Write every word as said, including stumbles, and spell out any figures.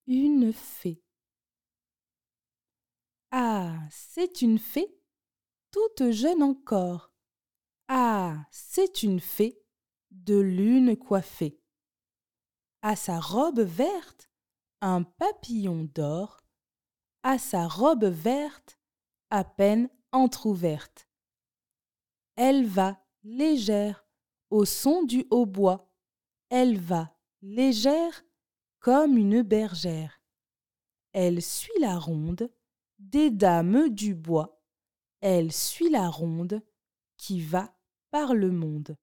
Une fée. Ah, c'est une fée, toute jeune encore. Ah, c'est une fée, de lune coiffée. À sa robe verte, un papillon d'or. À sa robe verte, à peine entr'ouverte. Elle va légère au son du hautbois. Elle va légère comme une bergère. Elle suit la ronde des dames du bois. Elle suit la ronde qui va par le monde.